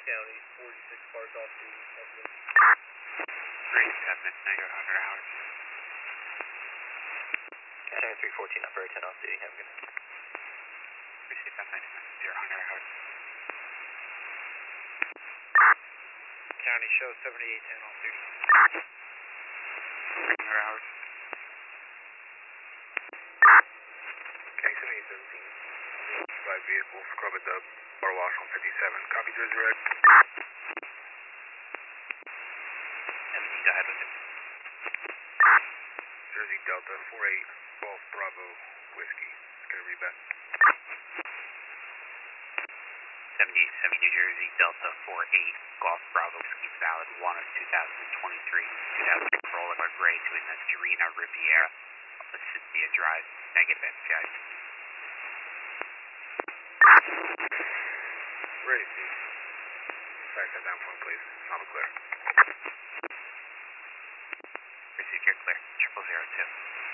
County, 46 cars off the exit. 37, negative 100 hours. 7314, operator 10 off duty, have a good night. Receive that 100 hours. County show 7810 off duty. 100 hours. County 7817, by vehicle, scrub it up, bar wash on 57, copy Jersey Red. 17, go ahead with it. Jersey Delta 48, Golf Bravo, Whiskey. Let's get a read back. 7870 New Jersey, Delta 48, Golf Bravo, Whiskey, valid 1 of 2023, 2000 Corolla Gray to Serena Riviera, up at Cynthia Drive, negative MPI. Ready, Steve. Fast that down point, please. Solid clear. Receive, you're clear. 0002.